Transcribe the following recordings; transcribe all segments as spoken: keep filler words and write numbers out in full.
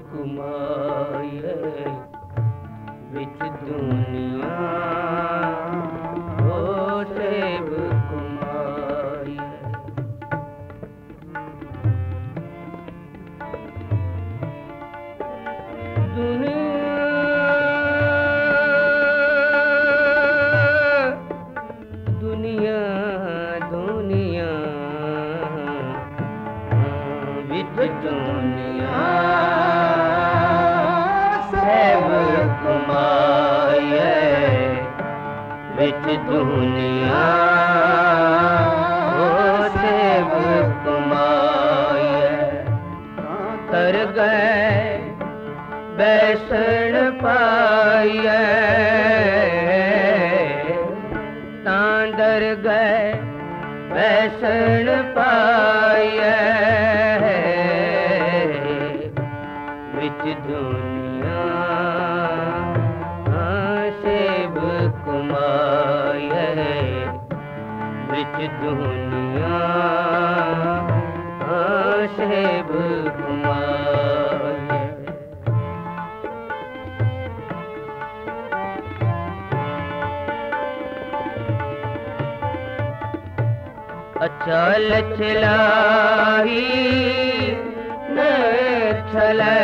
कुमाए विच दुनिया ओ सेब कुमाए। दुनिया दुनिया विच दुनिया सेब कुमाए विच दुनिया ओ सेब कुमाए। तर गए बैसण पाइए तां डर गए बैसण पाइए विच दुनिया सेब कुमाए विच दुनिया सेब कुमाए। अचल चलाई न चले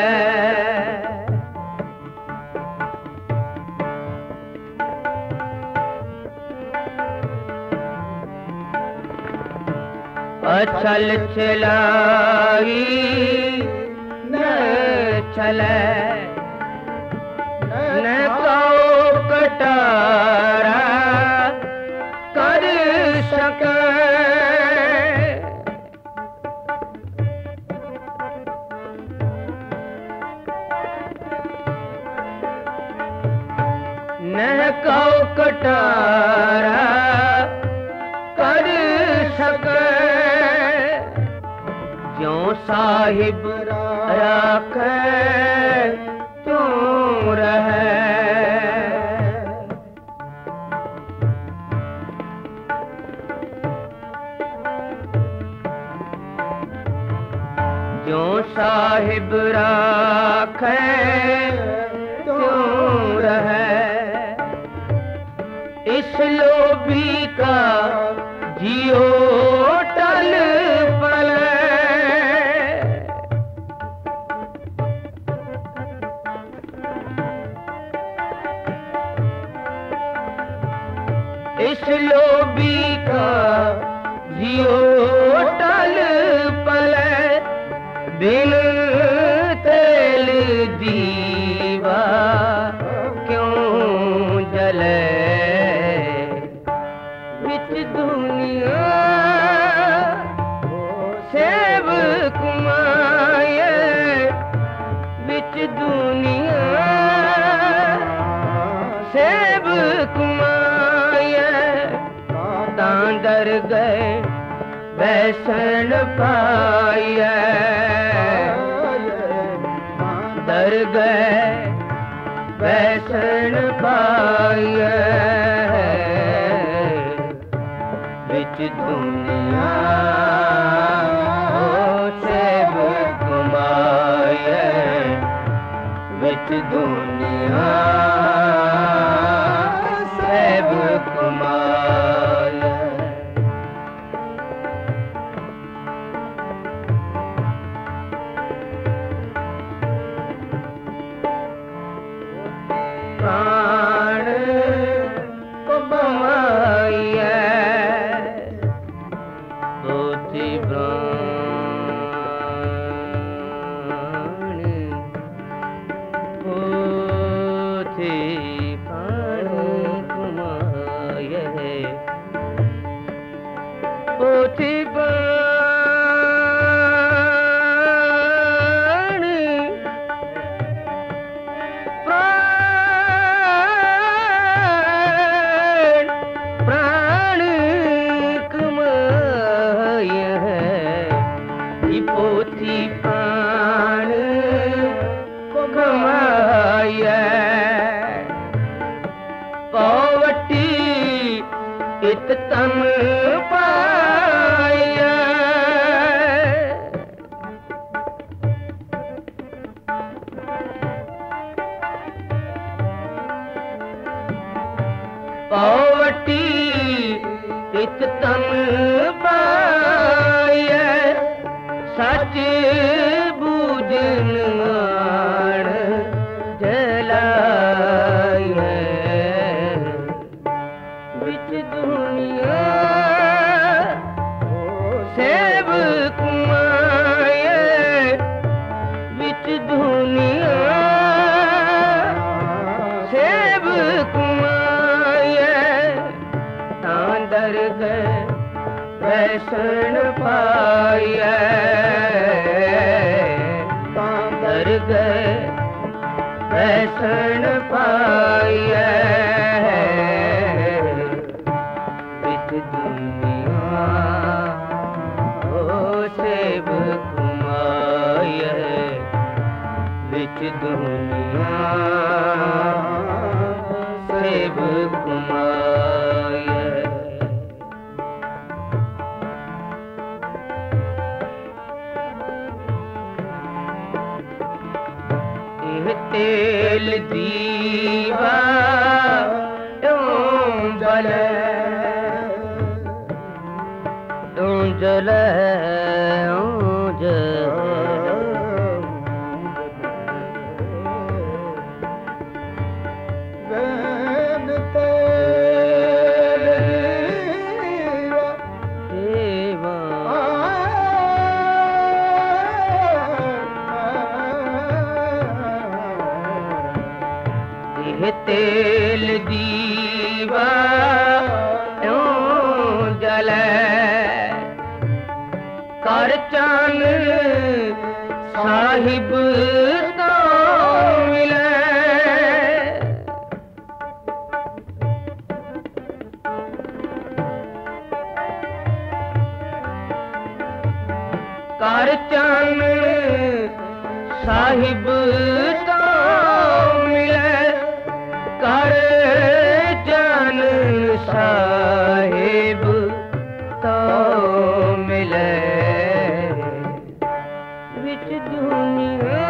अचल चलाई न चले न कौ कटारा कर सके। न कौ कटारा कर सके ज्यों साहिब राखे तू रहे। ज्यों साहिब राखे तू रहे। इस लोभी का जियो टल पले इस लोभी का जियो टल पले बिन तेल दीवा क्यों जले। विच दुनिया सेब कुमाए विच दुनिया सेब कुमाए तां डर गए बैसण पाइए डर गए बैसण पाइए विच दुनिया ओ सेब कुमाए विच दुनिया सेब कुमाए। प्राण को बमाइए पोथी पावटी इत तन पाए सच बूझन आण जलाए विच दुनिया सेब कुमाए विच दुनिया सेब कुमाए तांदर गए वैसन पाए तांदर गए वैसन पाए विच दुनिया ओ सेब कुमाए विच दुनिया सेब कुमाए तेल दीवा जल जल तेल दीवा जल कर चान साहिब तो मिले कर चान साहिब तो मिले कर जान साहिब तो मिले विच दुनिया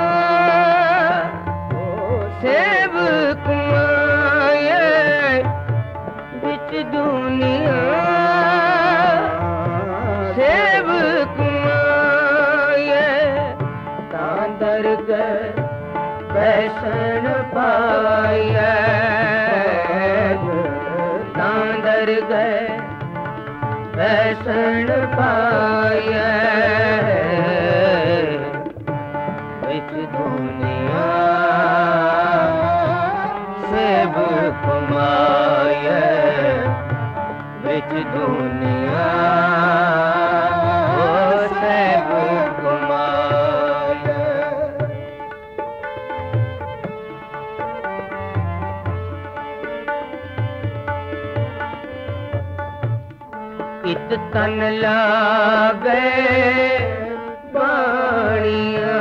सेब कुमाए विच दुनिया सेब कुमाए तांदर गए वैसन पाए तांदर गए वैसन पाए विच दुनिया सेब कुमाए विच दुनिया ओ सेब कुमाए इत तन लागे बाणिया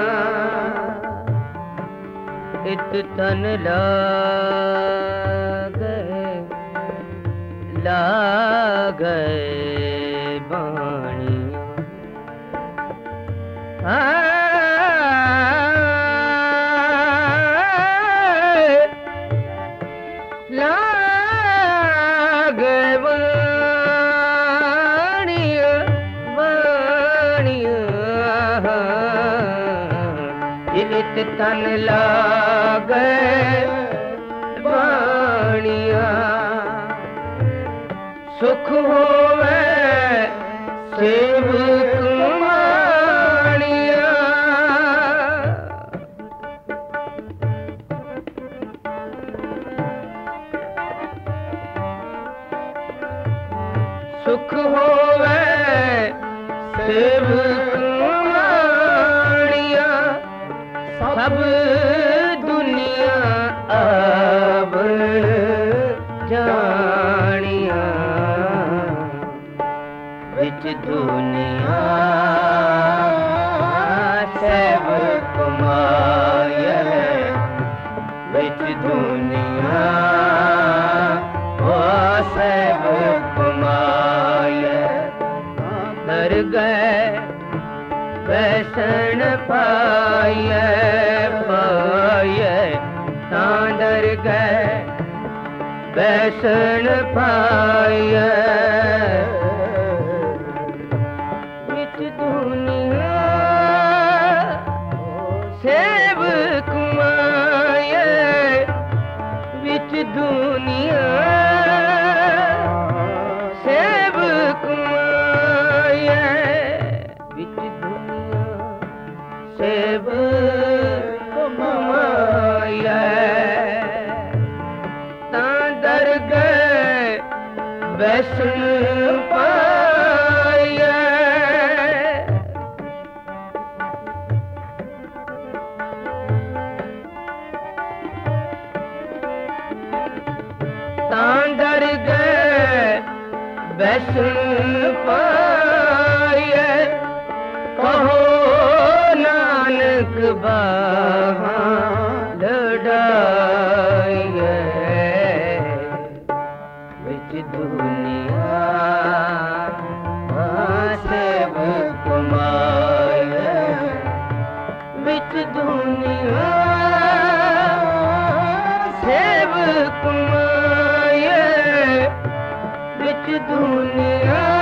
इत तन लागे लागे बाणिया लागे इत तन लागे बाणिया सुख होवे सेब कुमाणिया सुख होवे सेब सब दुनिया आवण जानिया विच दुनिया सेब कुमाए विच दुनिया ओ सेब कुमाए दर गए वैसन पाए पाए तांदर गए बैसन पाए विच दुनिया सेव कुमाए विच दुनिया सेव कुमाए विच दुनिया सेव कुमाए बैसन पाए तां डर गए बैसन पाए कहो नानक बाहा लड़ाए दुनिया सेव कुमाए विच दुनिया सेव कुमाए विच दुनिया